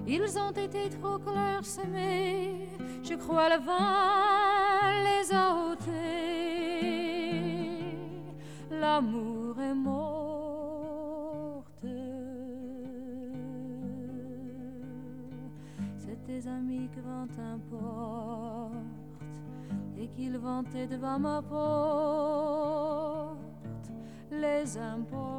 Ils ont été trop clairsemés, je crois le vent les a ôtés. L'amour est morte. C'est tes amis que vent importe et qu'ils vantaient devant ma porte. Les importe.